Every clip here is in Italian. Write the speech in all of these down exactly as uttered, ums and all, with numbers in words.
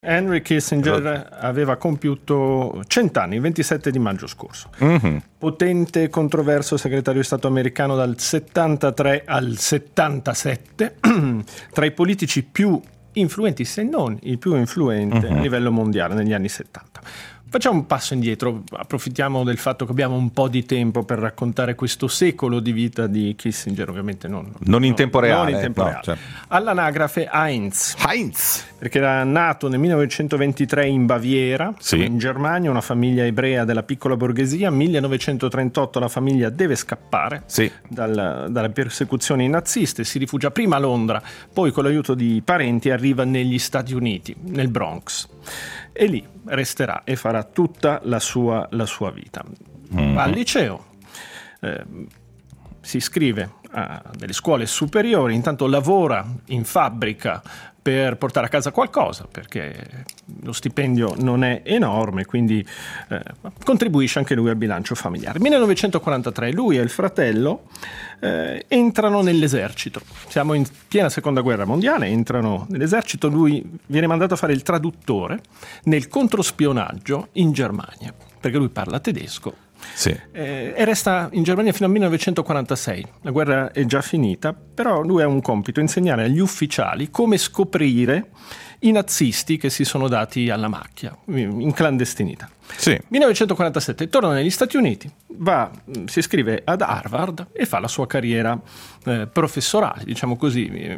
Henry Kissinger aveva compiuto cent'anni, il ventisette di maggio scorso. Mm-hmm. Potente e controverso segretario di Stato americano dal settantatré al settantasette, tra i politici più influenti, se non il più influente mm-hmm. a livello mondiale negli anni settanta. Facciamo un passo indietro, approfittiamo del fatto che abbiamo un po' di tempo per raccontare questo secolo di vita di Kissinger, ovviamente non, non in tempo reale. Non in tempo no, reale. Certo. All'anagrafe Heinz. Heinz! Perché era nato nel millenovecentoventitré in Baviera, sì. in Germania, una famiglia ebrea della piccola borghesia. millenovecentotrentotto la famiglia deve scappare sì. dal, dalle persecuzioni naziste, si rifugia prima a Londra, poi con l'aiuto di parenti arriva negli Stati Uniti, nel Bronx. E lì resterà e farà tutta la sua, la sua vita. Mm. Va al liceo, eh, si iscrive a delle scuole superiori, intanto lavora in fabbrica per portare a casa qualcosa, perché lo stipendio non è enorme, quindi eh, contribuisce anche lui al bilancio familiare. millenovecentoquarantatré lui e il fratello eh, entrano nell'esercito. Siamo in piena seconda guerra mondiale, entrano nell'esercito, lui viene mandato a fare il traduttore nel controspionaggio in Germania, perché lui parla tedesco. Sì. Eh, e resta in Germania fino al millenovecentoquarantasei. La guerra è già finita, però lui ha un compito: insegnare agli ufficiali come scoprire i nazisti che si sono dati alla macchia in clandestinità. Sì. millenovecentoquarantasette torna negli Stati Uniti, va, si iscrive ad Harvard e fa la sua carriera eh, professorale, diciamo così,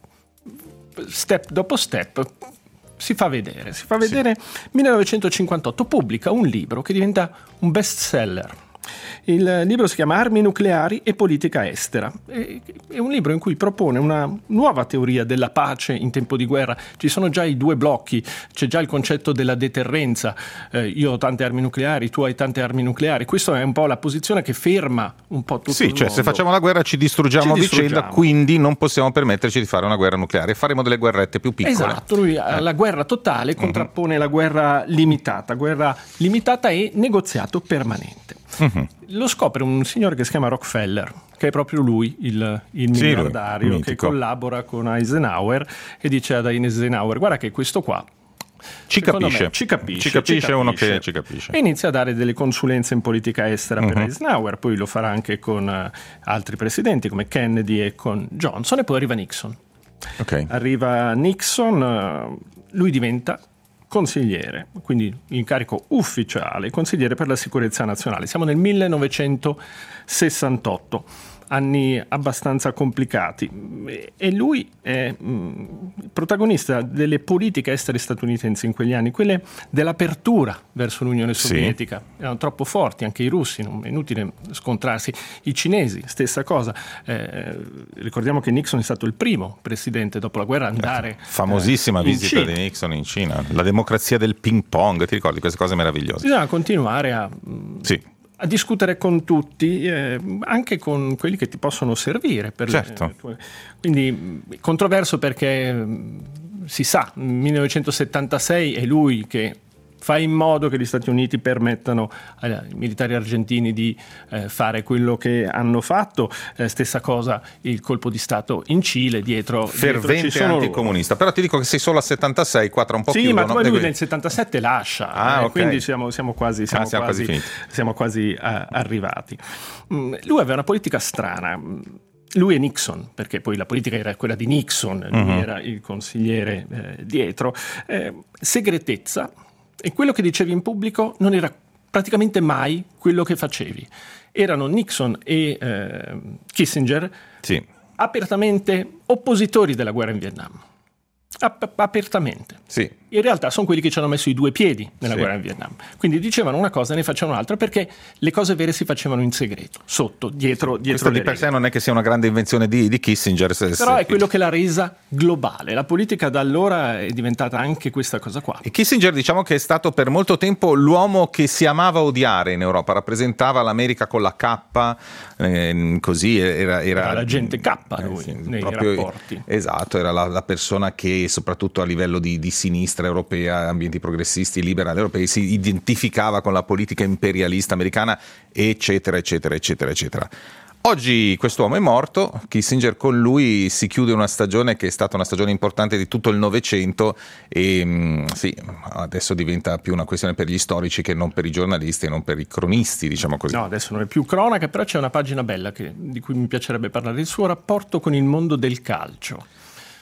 step dopo step. Si fa vedere, si fa vedere. Sì. millenovecentocinquantotto pubblica un libro che diventa un best seller. Il libro si chiama Armi nucleari e politica estera. È un libro in cui propone una nuova teoria della pace in tempo di guerra. Ci sono già i due blocchi, c'è già il concetto della deterrenza. Eh, io ho tante armi nucleari, tu hai tante armi nucleari. Questa è un po' la posizione che ferma un po' tutto sì, il cioè mondo. Se facciamo la guerra ci distruggiamo a vicenda, quindi non possiamo permetterci di fare una guerra nucleare. Faremo delle guerrette più piccole. Esatto, lui eh. la guerra totale contrappone mm-hmm. la guerra limitata, guerra limitata e negoziato permanente. Mm-hmm. Lo scopre un signore che si chiama Rockefeller, che è proprio lui, il, il miliardario, sì, che collabora con Eisenhower e dice ad Eisenhower: guarda che questo qua ci capisce. Me, ci capisce, ci capisce, ci capisce uno che ci capisce. E inizia a dare delle consulenze in politica estera uh-huh. per Eisenhower, poi lo farà anche con uh, altri presidenti come Kennedy e con Johnson, e poi arriva Nixon. Okay. Arriva Nixon, uh, lui diventa consigliere, quindi incarico ufficiale, consigliere per la sicurezza nazionale. Siamo nel millenovecentosessantotto, anni abbastanza complicati, e lui è mh, protagonista delle politiche estere statunitensi in quegli anni, quelle dell'apertura verso l'Unione Sovietica. Sì. Erano troppo forti anche i russi, non è inutile scontrarsi. I cinesi, stessa cosa. Eh, ricordiamo che Nixon è stato il primo presidente dopo la guerra a andare famosissima eh, visita Cina. di Nixon in Cina, la democrazia del ping pong, ti ricordi queste cose meravigliose? Bisogna continuare a sì. a discutere con tutti, eh, anche con quelli che ti possono servire per certo. le tue... Quindi controverso perché si sa, nel millenovecentosettantasei è lui che fa in modo che gli Stati Uniti permettano ai militari argentini di eh, fare quello che hanno fatto. Eh, stessa cosa il colpo di Stato in Cile, dietro fervente dietro ci sono anticomunista. Però ti dico che sei solo a settantasei, qua tra un po' sì, chiudono. ma poi lui nel settantasette lascia, ah, eh, okay. quindi siamo, siamo quasi siamo, ah, siamo quasi, quasi, siamo quasi a, arrivati. Mm, lui aveva una politica strana. Lui e Nixon, perché poi la politica era quella di Nixon, lui uh-huh. era il consigliere eh, dietro. Eh, segretezza. E quello che dicevi in pubblico non era praticamente mai quello che facevi. Erano Nixon e eh, Kissinger sì. apertamente oppositori della guerra in Vietnam. Ap- apertamente. Sì. In realtà sono quelli che ci hanno messo i due piedi nella sì. guerra in Vietnam. Quindi dicevano una cosa e ne facevano un'altra, perché le cose vere si facevano in segreto, sotto, dietro, sì. dietro. Questo di per sé non è che sia una grande invenzione di, di Kissinger. Se, Però se... è quello che l'ha resa globale. La politica da allora è diventata anche questa cosa qua. E Kissinger, diciamo che è stato per molto tempo l'uomo che si amava odiare in Europa, rappresentava l'America con la K, eh, così era, era... era l'agente K lui, eh, sì, nei proprio, rapporti. Esatto, era la, la persona che soprattutto a livello di, di sinistra europea, ambienti progressisti, liberali europei, si identificava con la politica imperialista americana, eccetera, eccetera, eccetera, eccetera. Oggi quest'uomo è morto, Kissinger con lui si chiude una stagione che è stata una stagione importante di tutto il Novecento e sì, adesso diventa più una questione per gli storici che non per i giornalisti e non per i cronisti, diciamo così. No, adesso non è più cronaca, però c'è una pagina bella che, di cui mi piacerebbe parlare, il suo rapporto con il mondo del calcio.